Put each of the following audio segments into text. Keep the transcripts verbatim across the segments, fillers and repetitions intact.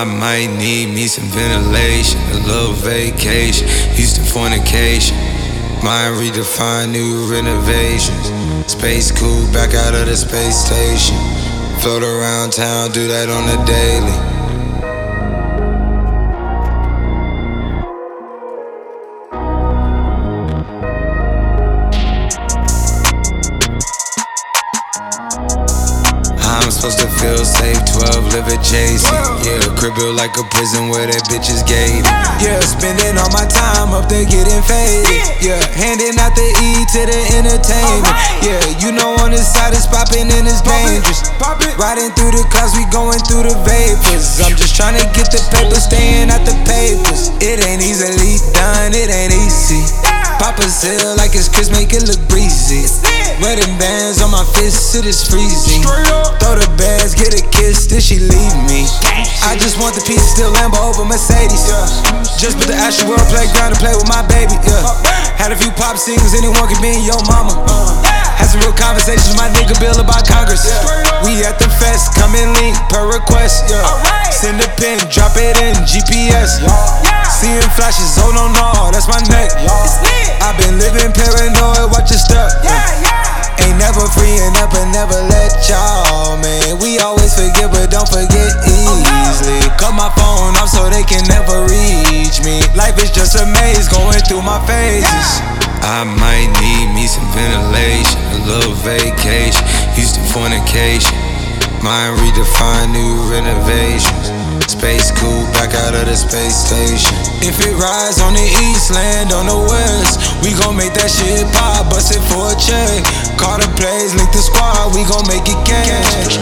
I might need me some ventilation, a little vacation, Houston fornication. Mind redefined, new renovations. Space cool, back out of the space station. Float around town, do that on the daily. I'm supposed to feel safe, twelve live adjacent. Yeah, crib built like a prison where that bitch is gated. Yeah, spending all my time up there getting faded. Yeah, handing out the E to the entertainment. Yeah, you know on this side it's popping and it's dangerous. Riding through the clouds, we going through the vapors. I'm just trying to get the paper, staying out the papers. It ain't easily done, it ain't easy. Pop a seal like it's Chris, make it look breezy. Wedding bands on my fists, it is freezing. Throw the bands, get a kiss, then she leave me. I just want the piece, still Lambo over Mercedes. Just put the Astro World playground to play with my baby. Yeah. Had a few pop singles, anyone could be your mama. Had some real conversations with my nigga Bill about Congress. We at the fest, come and link per request. Yeah. Send a pin, drop it in G P S. Seeing flashes, oh no no, that's my neck. I've been living paranoid, watch your step. Ain't never freeing up and never let y'all, man. We always forget but don't forget easily. Cut my phone off so they can never reach me. Life is just a maze going through my phases. I might need me some ventilation, a little vacation, Houston fornication. Mind redefined, new renovations. Space cool, back out of the space station. If it rise on the east, land on the west, we gon' make that shit pop, bust it for a check. Call the plays, link the squad, we gon' make it cash.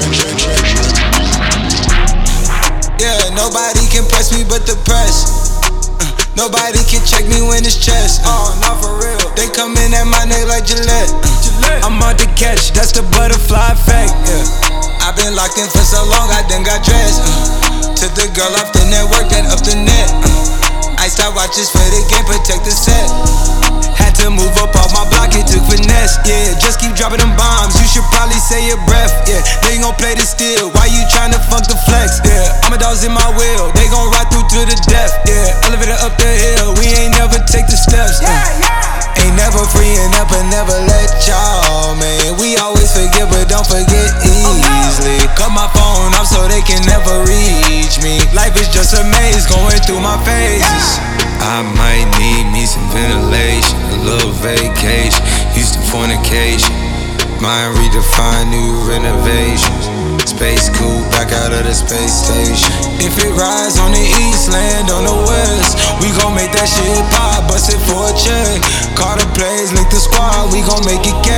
Yeah, nobody can press me but the press. uh, Nobody can check me when it's chest. Oh, not for real. They come in at my neck like Gillette. uh, I'm on the catch, that's the butterfly effect. Yeah. I've been locked in for so long, I done got dressed. uh, Took the girl off the network, then up the net. uh, I start watches for the game, protect the set. Had to move up off my block, it took finesse. Yeah, just keep dropping them bombs, you should probably say your breath. Yeah, they gon' play the steel, why you tryna funk the flex? Yeah, I'm a dog's in my wheel, they gon' ride through to the death. Yeah, elevator up the hill, we ain't never take the steps. uh, Ain't never freeing up and never let y'all, man. We always forget but don't forget easily. Cut my phone off so they can never reach me. Life is just a maze going through my phases. I might need me some ventilation, a little vacation, Houston fornication. Mind redefined, new renovations. Space cool, back out of the space station. If it rise on the east, land on the west, we gon' make that shit pop, bust it for a check. Call the plays, link the squad, we gon' make it cash.